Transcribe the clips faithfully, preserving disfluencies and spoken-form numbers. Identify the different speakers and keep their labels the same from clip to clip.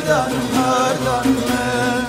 Speaker 1: هردان هردان من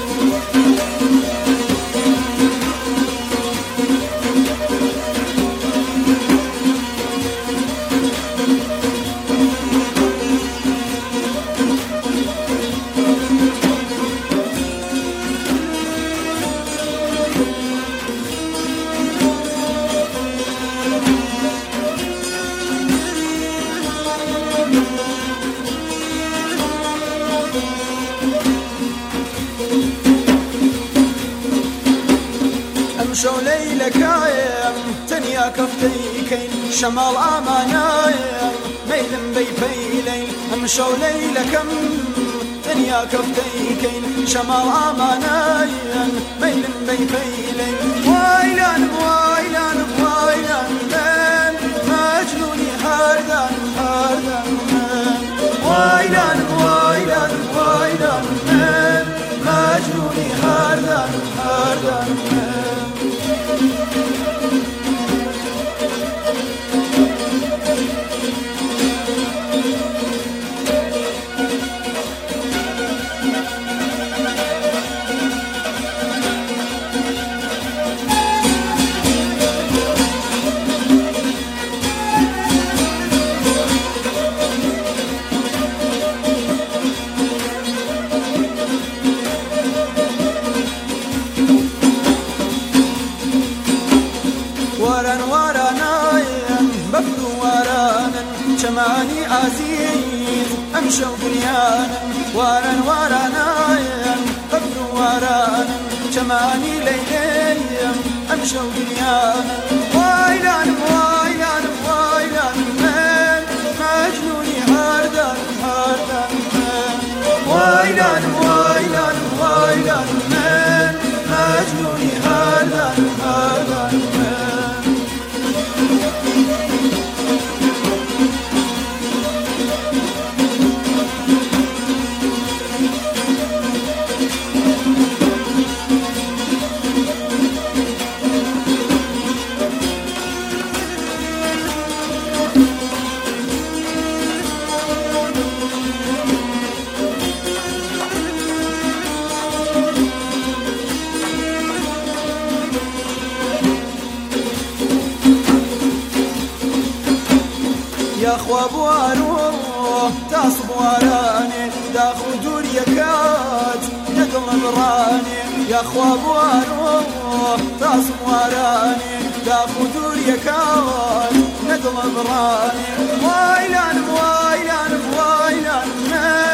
Speaker 1: امشو ليلك يا تنيا كفتيكين شمال امانايا ميلم بيفيلين امشو ليلك تنيا كفتيكين شمال امانايا ميلم بيفيلين وايلان وايلان وايلان من مجنوني هردان هردان من وايلان وايلان وايلان من مجنوني هردان هردان من وران ورانا بفر ورانا شماني عزيز أمشى بريانا وران ورانا بفر ورانا شماني ليلي أمشى بريانا وايلان وايلان وايلان من مجنوني هردان هردان من وايلان وايلان وايلان من مجنوني هردان هردان من يا خواب واروح تصب وراني داخل دور يكاد ندم براني يا خواب واروح تصب وراني داخل دور يكاد ندم براني وايلان وايلان وايلان